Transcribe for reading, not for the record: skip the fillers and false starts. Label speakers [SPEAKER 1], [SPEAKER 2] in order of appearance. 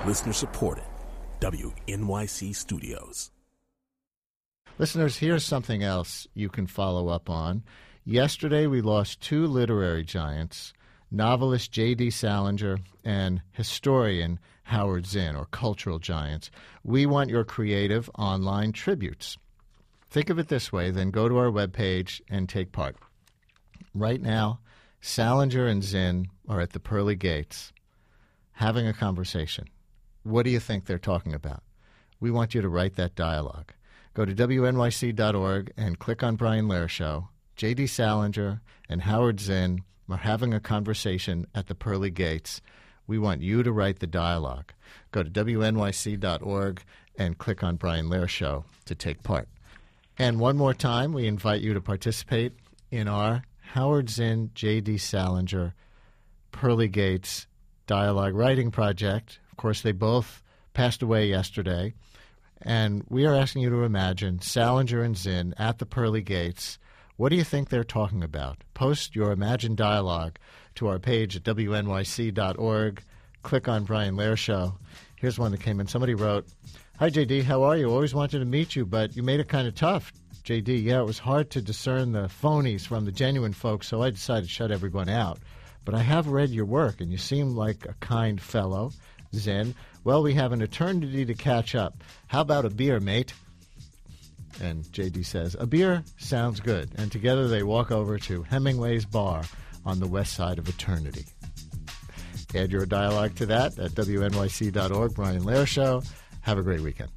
[SPEAKER 1] Listener supported. WNYC Studios.
[SPEAKER 2] Listeners, here's something else you can follow up on. Yesterday, we lost two literary giants, novelist J.D. Salinger and historian Howard Zinn, or cultural giants. We want your creative online tributes. Think of it this way, then go to our webpage and take part. Right now, Salinger and Zinn are at the pearly gates having a conversation. What do you think they're talking about? We want you to write that dialogue. Go to WNYC.org and click on Brian Lehrer Show. J.D. Salinger and Howard Zinn are having a conversation at the pearly gates. We want you to write the dialogue. Go to WNYC.org and click on Brian Lehrer Show to take part. And one more time, we invite you to participate in our Howard Zinn, J.D. Salinger, Pearly Gates dialogue writing project. Of course, they both passed away yesterday. And we are asking you to imagine Salinger and Zinn at the pearly gates. What do you think they're talking about? Post your imagined dialogue to our page at WNYC.org. Click on Brian Lehrer Show. Here's one that came in. Somebody wrote, "Hi, J.D., how are you? Always wanted to meet you, but you made it kind of tough." J.D., yeah, it was hard to discern the phonies from the genuine folks, so I decided to shut everyone out. But I have read your work, and you seem like a kind fellow. Zinn, well, we have an eternity to catch up. How about a beer, mate? And J.D. says, a beer sounds good. And together they walk over to Hemingway's Bar on the west side of eternity. Add your dialogue to that at WNYC.org. Brian Lehrer Show. Have a great weekend.